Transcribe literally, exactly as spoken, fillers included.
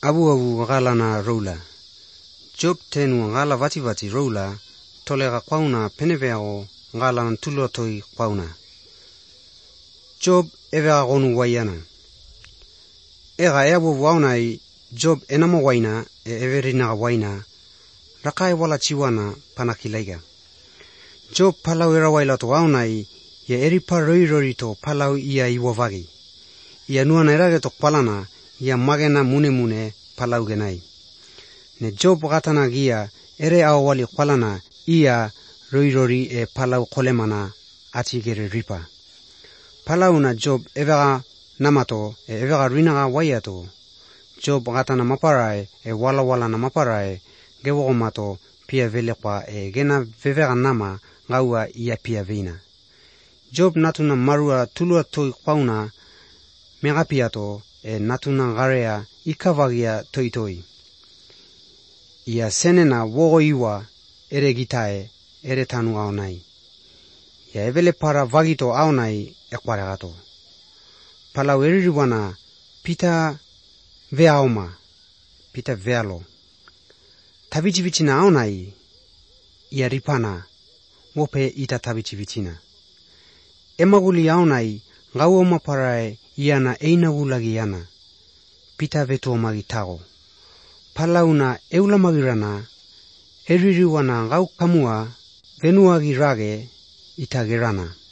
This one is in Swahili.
Abu abu gala na rola. Job tenu gala vati vati rola, tolega kwauna peneveo gala ntulo toi kwauna. Job eva gonu wayana. Ega eabu waunai Job enama waina e everina waina, rakai wala chiwana panakilaiga. Job palau era waila to waunai, ye eripa roi roi to palau ia iwavagi. Ia nuana erage to palana, ia magena mune mune palau genai. Ne Job gatana gia ere awali palana ia roi roi e palau kolemana atigere ripa. Palau na Job evega namato e evega rinaga wayato. Job gatana maparai e wala wala na maparai gewo mato pia velekwa e gena vevega nama ngaua ia pia vina. Job natuna marua tulua toi kwauna megapiato e natuna garea ikavagia toi toi. Ia senena wogo iwa ere gitae ere tanu aonai. Ia evele para vagito aonai e kwaregato. Palau eririwana pita veaoma, pita vealo. Tabichivichina aonai ia ripana wope ita tabichivichina. Emaguli aonai ngau maparae iana einagulagi ana. Pita vetu magitago. Palauna eulamagirana eririwana ngau kamua venuagi rage itagerana.